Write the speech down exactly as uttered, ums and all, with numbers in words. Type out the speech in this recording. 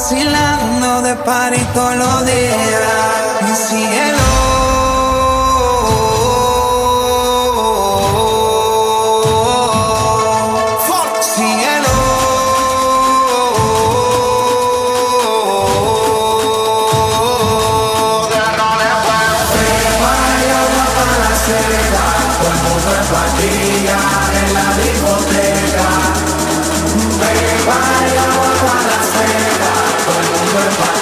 vacilando de party todos los días. Mi cielo. En la discoteca, beba y agua para la cena, todo el mundo en